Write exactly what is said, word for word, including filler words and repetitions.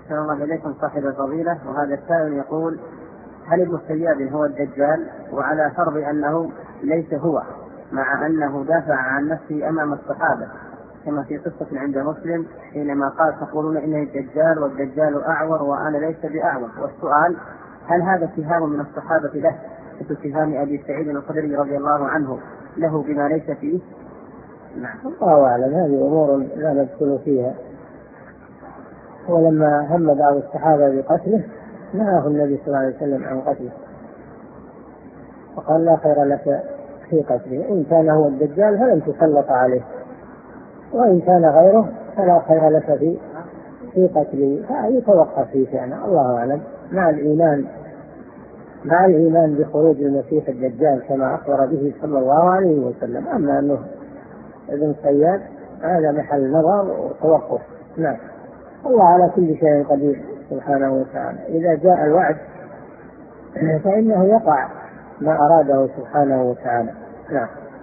أحسن الله إليكم صاحب الفضيلة. وهذا السائل يقول: هل ابن الصياد هو الدجال؟ وعلى فرض أنه ليس هو، مع أنه دافع عن نفسه أمام الصحابة كما في قصة عند مسلم حينما قال: تقولون إنه الدجال والدجال أعور وأنا ليس بأعور. والسؤال: هل هذا اتهام من الصحابة له مثل اتهام أبي سعيد الخدري رضي الله عنه له بما ليس فيه؟ نعم، الله أعلم. هذه أمور لا ندخل فيها. ولما هم بعض الصحابة بقتله نهاه النبي صلى الله عليه وسلم عن قتله وقال: لا خير لك في قتله، إن كان هو الدجال فلن تسلط عليه، وإن كان غيره فلا خير لك في في قتله. فيتوقف في شأنه، الله أعلم. مع الإيمان مع الإيمان بخروج المسيح الدجال كما أخبر به صلى الله عليه وسلم. أما أنه ابن صياد هذا محل نظر وتوقف. نعم، الله على كل شيء قدير سبحانه وتعالى. إذا جاء الوعد فإنه يقع ما أراده سبحانه وتعالى. نعم.